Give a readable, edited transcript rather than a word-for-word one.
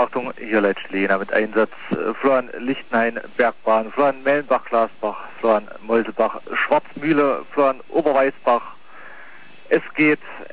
Achtung, hier leitet Lena mit Einsatz. Florian Lichtenhain, Bergbahn, Florian Mellenbach, Glasbach, Florian Molsebach, Schwarzmühle, Florian Oberweißbach. Es geht